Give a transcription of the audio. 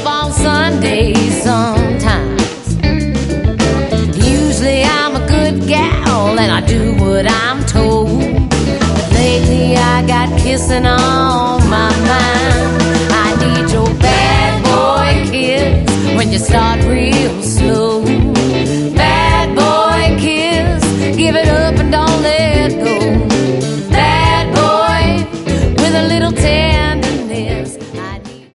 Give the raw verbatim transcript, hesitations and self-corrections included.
up on Sundays sometimes. Usually I'm a good gal and I do what I'm told. But lately I got kissing on my mind. I need your bad boy kiss when you start real slow. Bad boy kiss, give it up.